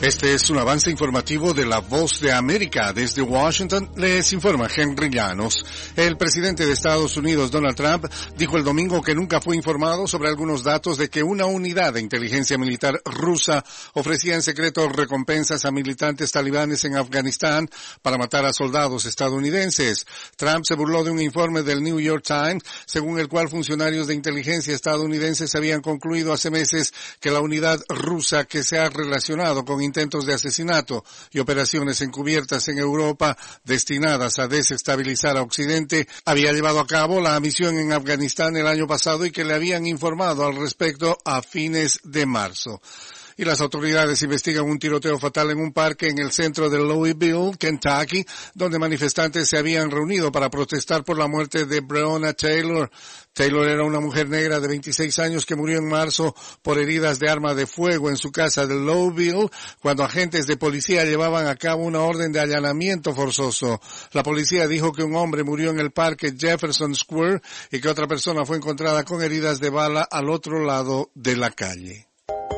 Este es un avance informativo de La Voz de América. Desde Washington les informa Henry Llanos. El presidente de Estados Unidos, Donald Trump, dijo el domingo que nunca fue informado sobre algunos datos de que una unidad de inteligencia militar rusa ofrecía en secreto recompensas a militantes talibanes en Afganistán para matar a soldados estadounidenses. Trump se burló de un informe del New York Times, según el cual funcionarios de inteligencia estadounidenses habían concluido hace meses que la unidad rusa que se ha relacionado con intentos de asesinato y operaciones encubiertas en Europa destinadas a desestabilizar a Occidente había llevado a cabo la misión en Afganistán el año pasado y que le habían informado al respecto a fines de marzo. Y las autoridades investigan un tiroteo fatal en un parque en el centro de Louisville, Kentucky, donde manifestantes se habían reunido para protestar por la muerte de Breonna Taylor. Taylor era una mujer negra de 26 años que murió en marzo por heridas de arma de fuego en su casa de Louisville cuando agentes de policía llevaban a cabo una orden de allanamiento forzoso. La policía dijo que un hombre murió en el parque Jefferson Square y que otra persona fue encontrada con heridas de bala al otro lado de la calle.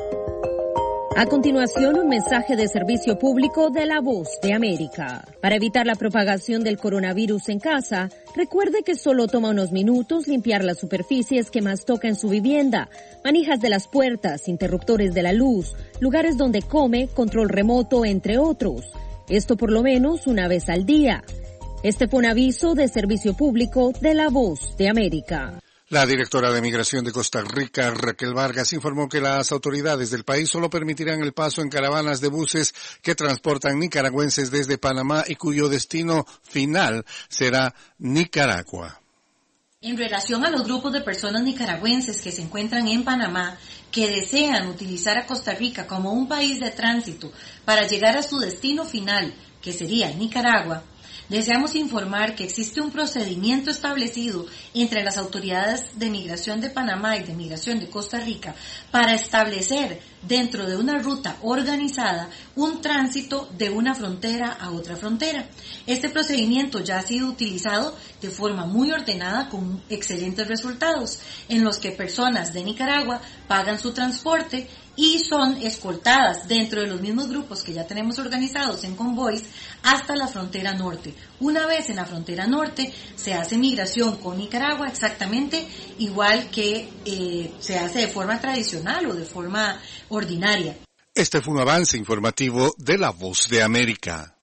A continuación, un mensaje de servicio público de La Voz de América. Para evitar la propagación del coronavirus en casa, recuerde que solo toma unos minutos limpiar las superficies que más toca en su vivienda, manijas de las puertas, interruptores de la luz, lugares donde come, control remoto, entre otros. Esto por lo menos una vez al día. Este fue un aviso de servicio público de La Voz de América. La directora de Migración de Costa Rica, Raquel Vargas, informó que las autoridades del país solo permitirán el paso en caravanas de buses que transportan nicaragüenses desde Panamá y cuyo destino final será Nicaragua. En relación a los grupos de personas nicaragüenses que se encuentran en Panamá, que desean utilizar a Costa Rica como un país de tránsito para llegar a su destino final, que sería Nicaragua, deseamos informar que existe un procedimiento establecido entre las autoridades de migración de Panamá y de migración de Costa Rica para establecer dentro de una ruta organizada un tránsito de una frontera a otra frontera. Este procedimiento ya ha sido utilizado de forma muy ordenada con excelentes resultados, en los que personas de Nicaragua pagan su transporte y son escoltadas dentro de los mismos grupos que ya tenemos organizados en convoys hasta la frontera norte. Una vez en la frontera norte se hace migración con Nicaragua exactamente igual que se hace de forma tradicional o de forma ordinaria. Este fue un avance informativo de La Voz de América.